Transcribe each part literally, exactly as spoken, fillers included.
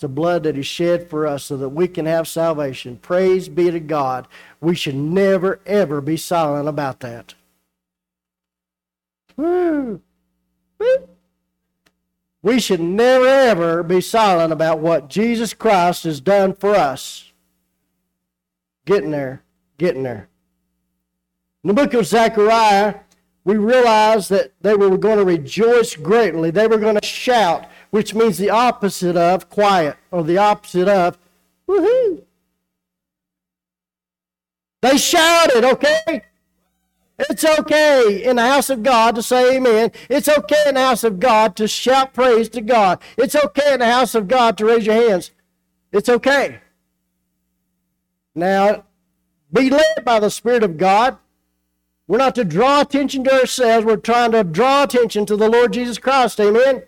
the blood that he shed for us so that we can have salvation. Praise be to God. We should never, ever be silent about that. Woo. Woo. We should never, ever be silent about what Jesus Christ has done for us. Getting there. Getting there. In the book of Zechariah, we realize that they were going to rejoice greatly. They were going to shout, which means the opposite of quiet, or the opposite of woohoo. They shouted, okay? It's okay in the house of God to say amen. It's okay in the house of God to shout praise to God. It's okay in the house of God to raise your hands. It's okay. Now, be led by the Spirit of God. We're not to draw attention to ourselves. We're trying to draw attention to the Lord Jesus Christ. Amen.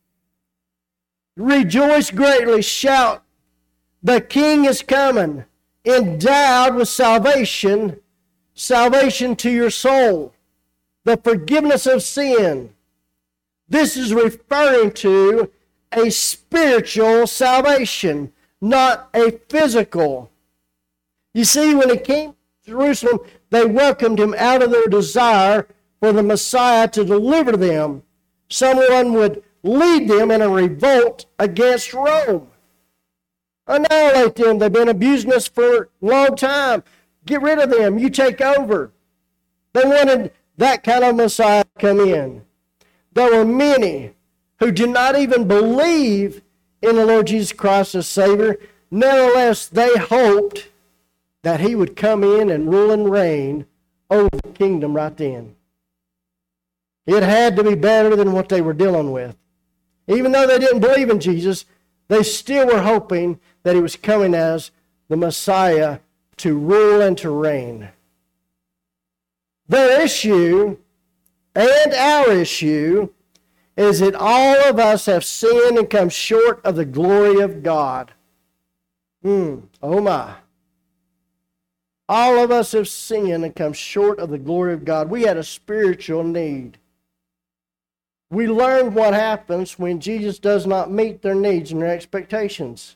Rejoice greatly. Shout. The King is coming, endowed with salvation, salvation to your soul, the forgiveness of sin. This is referring to a spiritual salvation, not a physical. You see, when he came to Jerusalem, they welcomed him out of their desire for the Messiah to deliver them. Someone would lead them in a revolt against Rome. Annihilate them. They've been abusing us for a long time. Get rid of them. You take over. They wanted that kind of Messiah to come in. There were many who did not even believe in the Lord Jesus Christ as Savior. Nevertheless, they hoped that he would come in and rule and reign over the kingdom right then. It had to be better than what they were dealing with. Even though they didn't believe in Jesus, they still were hoping that he was coming as the Messiah to rule and to reign. Their issue and our issue is that all of us have sinned and come short of the glory of God. Hmm. Oh my. All of us have sinned and come short of the glory of God. We had a spiritual need. We learned what happens when Jesus does not meet their needs and their expectations.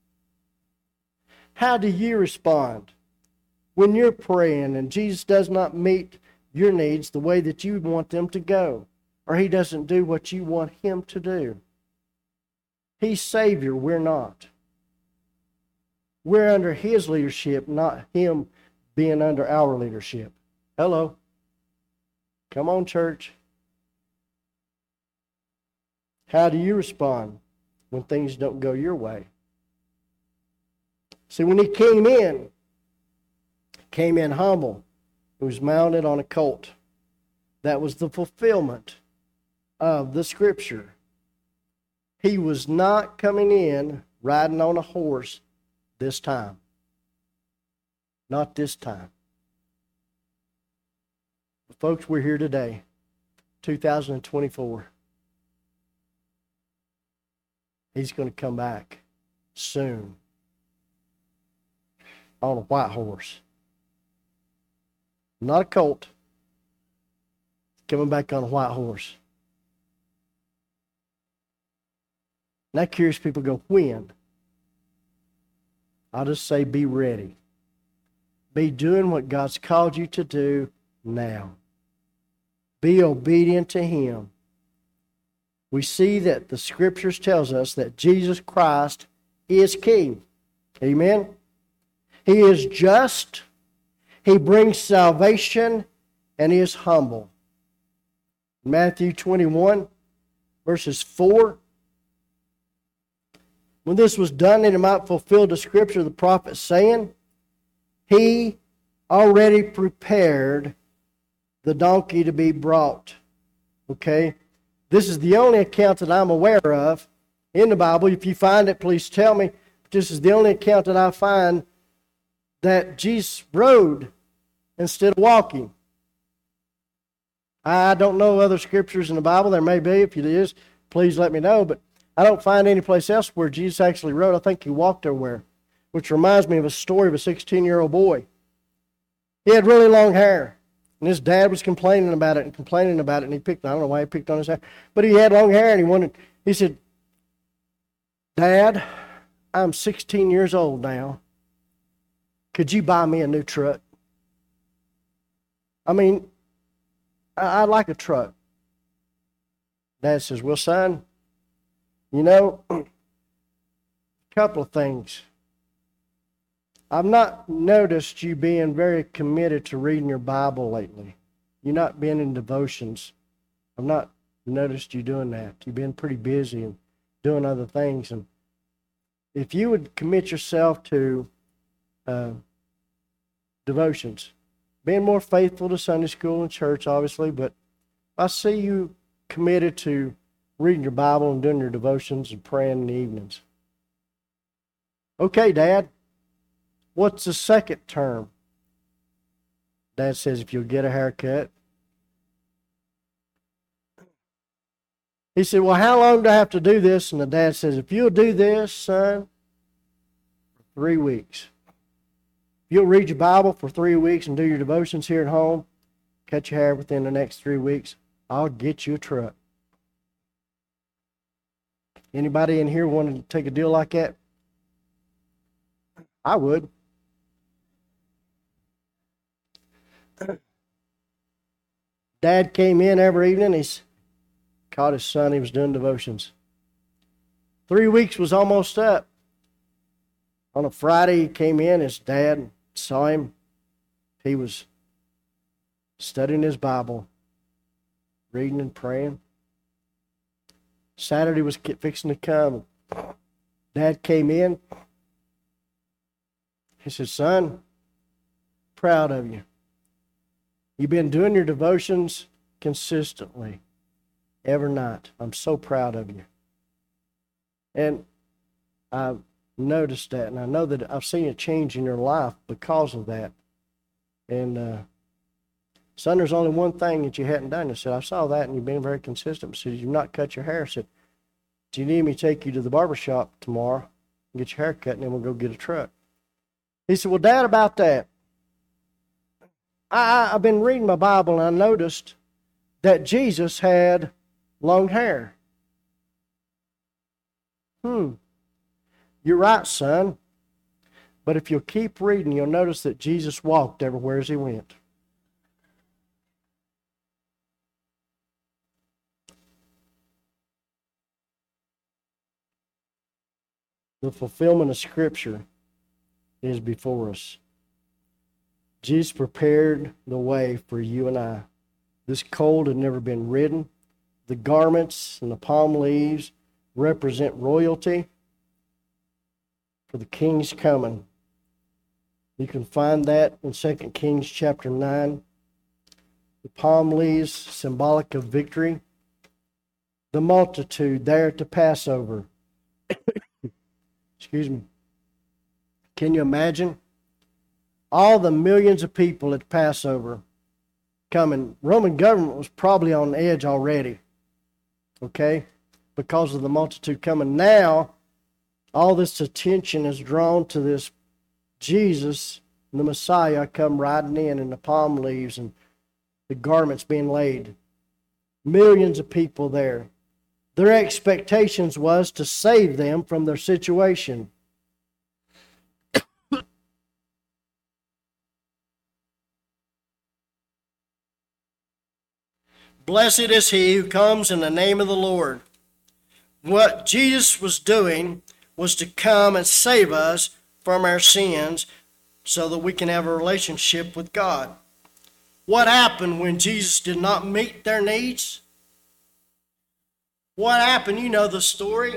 How do you respond when you're praying and Jesus does not meet your needs the way that you want them to go, or he doesn't do what you want him to do? He's Savior, we're not. We're under his leadership, not him being under our leadership. Hello. Come on, church. How do you respond when things don't go your way? See, when he came in, came in humble. He was mounted on a colt. That was the fulfillment of the scripture. He was not coming in riding on a horse this time. Not this time. But folks, we're here today, two thousand twenty-four. He's going to come back soon on a white horse. Not a colt. Coming back on a white horse. Now curious people go, when? I'll just say be ready. Be doing what God's called you to do now. Be obedient to him. We see that the scriptures tells us that Jesus Christ is King. Amen? He is just. He brings salvation, and he is humble. Matthew twenty-one, verses four. When this was done, it might fulfill the scripture of the prophet, saying, he already prepared the donkey to be brought. Okay? This is the only account that I'm aware of in the Bible. If you find it, please tell me. This is the only account that I find that Jesus rode instead of walking. I don't know other scriptures in the Bible. There may be. If it is, please let me know. But I don't find any place else where Jesus actually rode. I think he walked everywhere, which reminds me of a story of a sixteen-year-old boy. He had really long hair. And his dad was complaining about it and complaining about it, and he picked, I don't know why he picked on his hair, but he had long hair, and he wanted, he said, Dad, I'm sixteen years old now. Could you buy me a new truck? I mean, I, I like a truck. Dad says, well, son, you know, a couple of things. I've not noticed you being very committed to reading your Bible lately. You're not being in devotions. I've not noticed you doing that. You've been pretty busy and doing other things. And if you would commit yourself to uh, devotions, being more faithful to Sunday school and church, obviously, but I see you committed to reading your Bible and doing your devotions and praying in the evenings. Okay, Dad, what's the second term? Dad says, if you'll get a haircut. He said, well, how long do I have to do this? And the dad says, if you'll do this, son, for three weeks. If you'll read your Bible for three weeks and do your devotions here at home, cut your hair within the next three weeks, I'll get you a truck. Anybody in here wanted to take a deal like that? I would. Dad came in every evening. He's caught his son. He was doing devotions. Three weeks was almost up. On a Friday, he came in. His dad saw him. He was studying his Bible, reading and praying. Saturday was fixing to come. Dad came in. He said, son, proud of you. You've been doing your devotions consistently every night. I'm so proud of you. And I've noticed that, and I know that I've seen a change in your life because of that. And, uh, son, there's only one thing that you hadn't done. I said, I saw that, and you've been very consistent. I said, you've not cut your hair. I said, do you need me to take you to the barber shop tomorrow and get your hair cut, and then we'll go get a truck? He said, well, Dad, about that, I, I've been reading my Bible, and I noticed that Jesus had long hair. Hmm. You're right, son. But if you'll keep reading, you'll notice that Jesus walked everywhere as he went. The fulfillment of Scripture is before us. Jesus prepared the way for you and I. This colt had never been ridden. The garments and the palm leaves represent royalty for the king's coming. You can find that in Second Kings chapter nine. The palm leaves, symbolic of victory. The multitude there at the Passover. Excuse me. Can you imagine? All the millions of people at Passover coming. Roman government was probably on edge already. Okay? Because of the multitude coming. Now, all this attention is drawn to this Jesus, the Messiah, come riding in in the palm leaves and the garments being laid. Millions of people there. Their expectations was to save them from their situation. Blessed is he who comes in the name of the Lord. What Jesus was doing was to come and save us from our sins so that we can have a relationship with God. What happened when Jesus did not meet their needs? What happened? You know the story.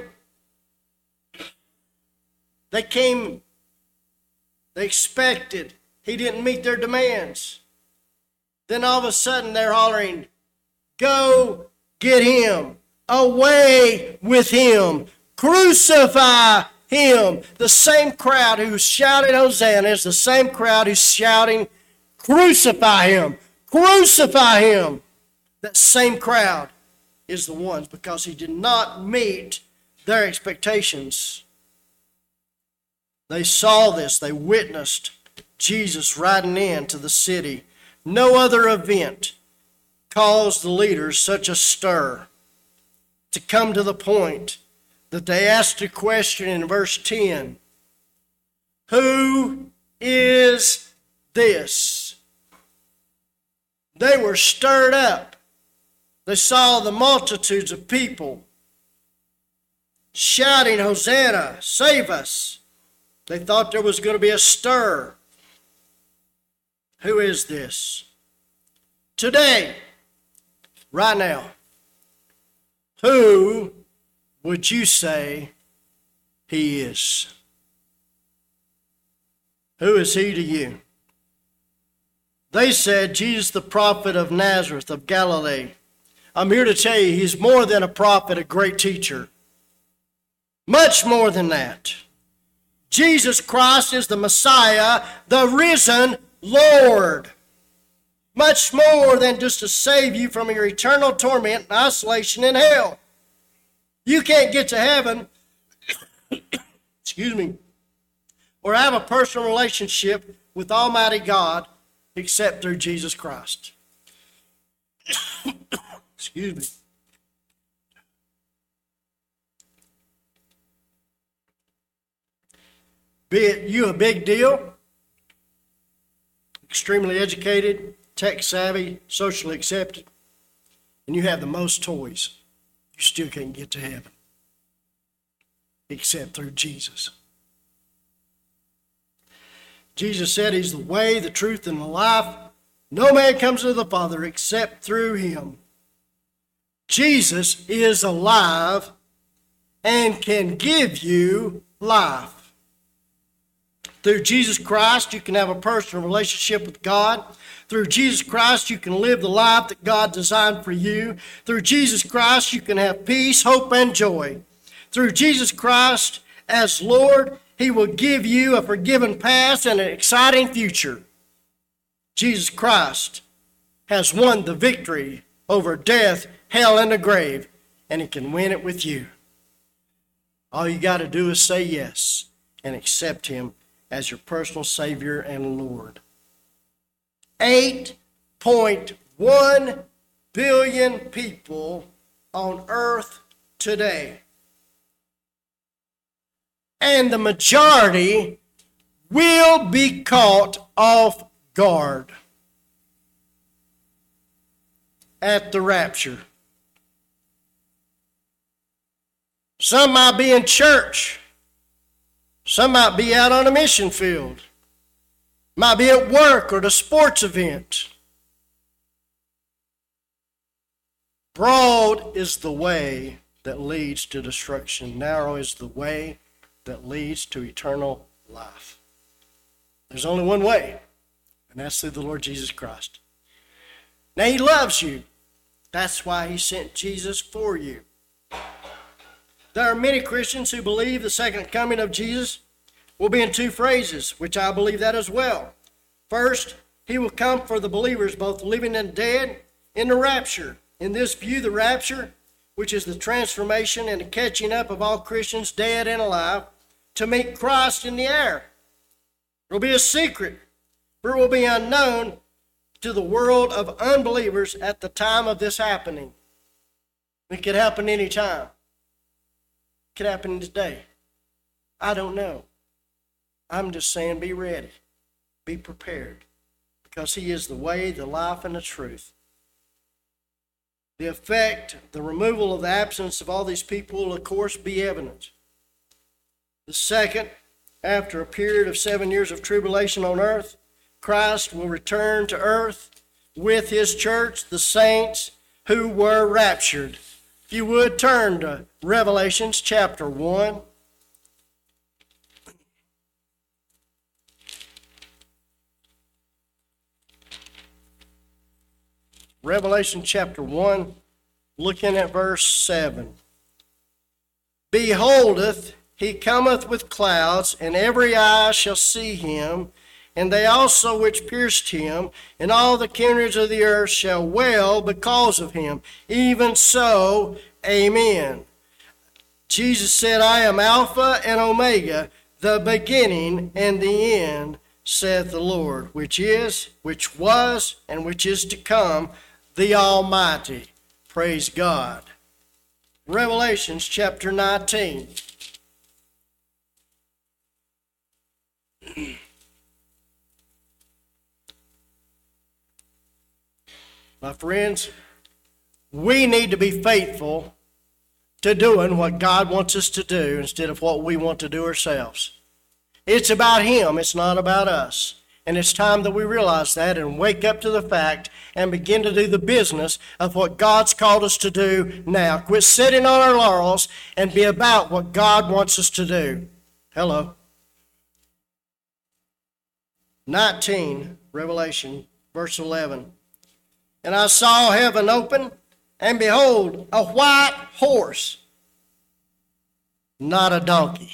They came, they expected. He didn't meet their demands. Then all of a sudden they're hollering, go get him. Away with him. Crucify him. The same crowd who shouted Hosanna is the same crowd who's shouting, crucify him. Crucify him. That same crowd is the ones because he did not meet their expectations. They saw this. They witnessed Jesus riding into the city. No other event caused the leaders such a stir to come to the point that they asked a question in verse ten. Who is this? They were stirred up. They saw the multitudes of people shouting, Hosanna, save us. They thought there was going to be a stir. Who is this? Today, right now, who would you say he is? Who is he to you? They said, Jesus the prophet of Nazareth of Galilee. I'm here to tell you, he's more than a prophet, a great teacher. Much more than that. Jesus Christ is the Messiah, the risen Lord. Much more than just to save you from your eternal torment and isolation in hell. You can't get to heaven, excuse me, or have a personal relationship with Almighty God except through Jesus Christ. Excuse me. Be it you a big deal, extremely educated, tech savvy, socially accepted, and you have the most toys, you still can't get to heaven except through Jesus. Jesus said he's the way, the truth, and the life. No man comes to the Father except through him. Jesus is alive and can give you life. Through Jesus Christ, you can have a personal relationship with God. Through Jesus Christ, you can live the life that God designed for you. Through Jesus Christ, you can have peace, hope, and joy. Through Jesus Christ as Lord, he will give you a forgiven past and an exciting future. Jesus Christ has won the victory over death, hell, and the grave, and he can win it with you. All you got to do is say yes and accept him as your personal Savior and Lord. eight point one billion people on earth today. And the majority will be caught off guard at the rapture. Some might be in church. Some might be out on a mission field. Might be at work or at a sports event. Broad is the way that leads to destruction. Narrow is the way that leads to eternal life. There's only one way, and that's through the Lord Jesus Christ. Now, he loves you. That's why he sent Jesus for you. There are many Christians who believe the second coming of Jesus will be in two phrases, which I believe that as well. First, he will come for the believers, both living and dead, in the rapture. In this view, the rapture, which is the transformation and the catching up of all Christians, dead and alive, to meet Christ in the air. It will be a secret, for it will be unknown to the world of unbelievers at the time of this happening. It could happen any time. It could happen today. I don't know. I'm just saying be ready. Be prepared. Because he is the way, the life, and the truth. The effect, the removal of the absence of all these people will, of course, be evident. The second, after a period of seven years of tribulation on earth, Christ will return to earth with his church, the saints who were raptured. If you would, turn to Revelations chapter one. Revelation chapter one, looking at verse seven. Beholdeth, he cometh with clouds, and every eye shall see him, and they also which pierced him, and all the kindreds of the earth shall wail because of him. Even so, amen. Jesus said, I am Alpha and Omega, the beginning and the end, saith the Lord, which is, which was, and which is to come, the Almighty. Praise God. Revelations chapter nineteen. My friends, we need to be faithful to doing what God wants us to do instead of what we want to do ourselves. It's about Him, it's not about us. And it's time that we realize that and wake up to the fact and begin to do the business of what God's called us to do now. Quit sitting on our laurels and be about what God wants us to do. Hello. nineteen, Revelation, verse eleven. And I saw heaven open, and behold, a white horse, not a donkey.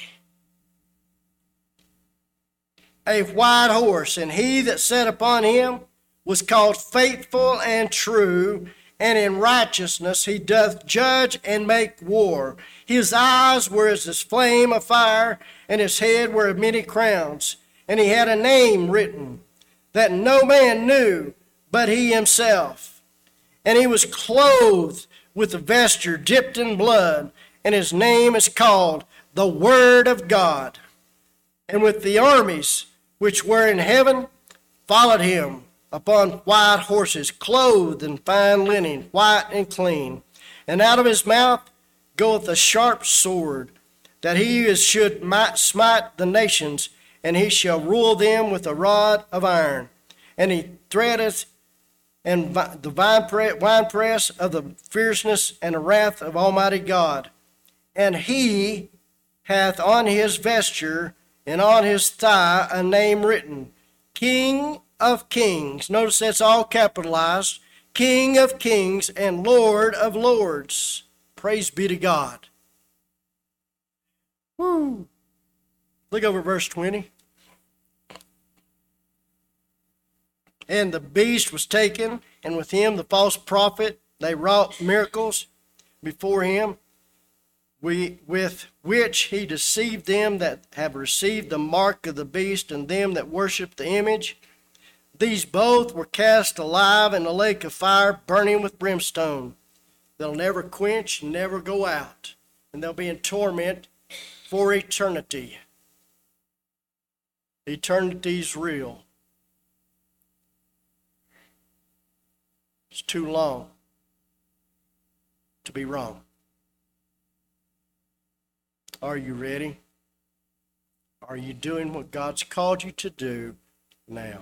A white horse, and he that sat upon him was called Faithful and True, and in righteousness he doth judge and make war. His eyes were as this flame of fire, and his head were of many crowns. And he had a name written that no man knew but he himself. And he was clothed with a vesture dipped in blood, and his name is called the Word of God. And with the armies which were in heaven followed him upon white horses, clothed in fine linen, white and clean. And out of his mouth goeth a sharp sword, that he is should might smite the nations, and he shall rule them with a rod of iron. And he treadeth and the winepress of the fierceness and the wrath of Almighty God. And he hath on his vesture and on his thigh a name written, King of Kings. Notice that's all capitalized. King of Kings and Lord of Lords. Praise be to God. Woo. Look over verse twenty. And the beast was taken, and with him the false prophet. They wrought miracles before him, we, with which he deceived them that have received the mark of the beast and them that worship the image. These both were cast alive in the lake of fire, burning with brimstone. They'll never quench, never go out, and they'll be in torment for eternity. Eternity's real. It's too long to be wrong. Are you ready? Are you doing what God's called you to do now?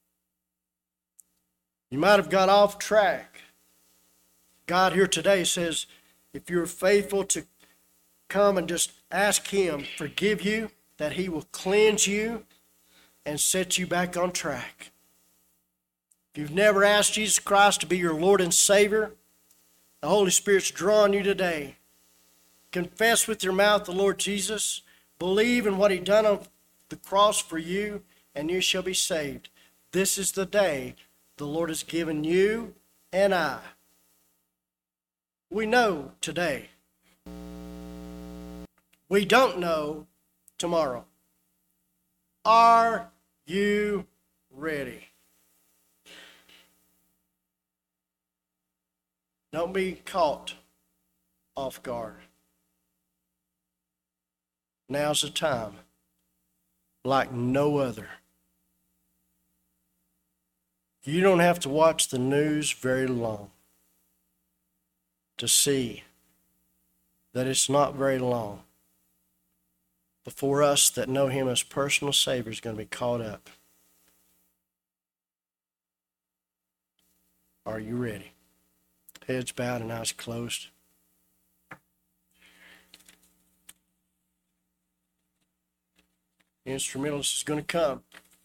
You might have got off track. God here today says, if you're faithful to come and just ask Him, forgive you, that He will cleanse you and set you back on track. If you've never asked Jesus Christ to be your Lord and Savior, the Holy Spirit's drawing you today. Confess with your mouth the Lord Jesus. Believe in what He done on the cross for you, and you shall be saved. This is the day the Lord has given you and I. We know today. We don't know tomorrow. Are you ready? Don't be caught off guard. Now's the time, like no other. You don't have to watch the news very long to see that it's not very long before us that know Him as personal Savior is going to be caught up. Are you ready? Heads bowed and eyes closed. The instrumentalist is going to come.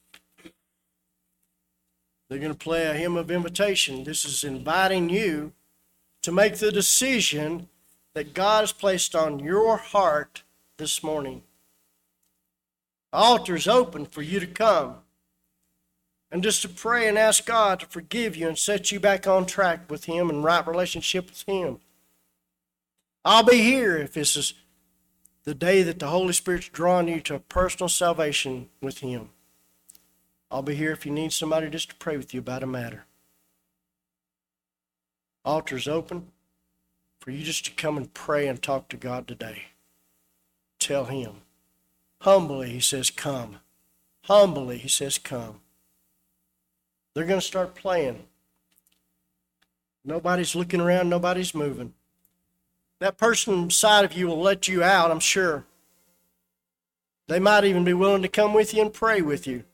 They're going to play a hymn of invitation. This is inviting you to make the decision that God has placed on your heart this morning. The altar is open for you to come and just to pray and ask God to forgive you and set you back on track with Him and right relationship with Him. I'll be here if this is the day that the Holy Spirit's drawing you to a personal salvation with Him. I'll be here if you need somebody just to pray with you about a matter. Altar's open. for you just to come and pray and talk to God today. Tell him. Humbly, he says, come. Humbly, he says, come. They're going to start playing. Nobody's looking around. Nobody's moving. That person beside of you will let you out, I'm sure. They might even be willing to come with you and pray with you.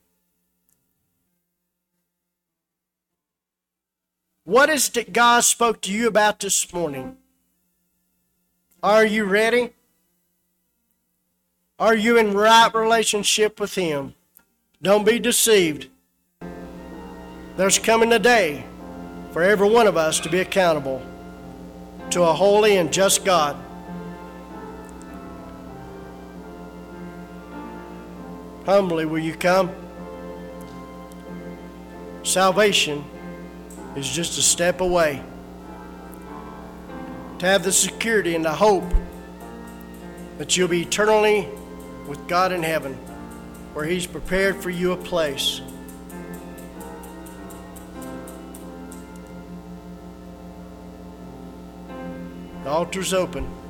What is it God spoke to you about this morning? Are you ready? Are you in right relationship with him? Don't be deceived. There's coming a day for every one of us to be accountable to a holy and just God. Humbly will you come? Salvation is just a step away. To have the security and the hope that you'll be eternally with God in heaven, where he's prepared for you a place. The altar's open.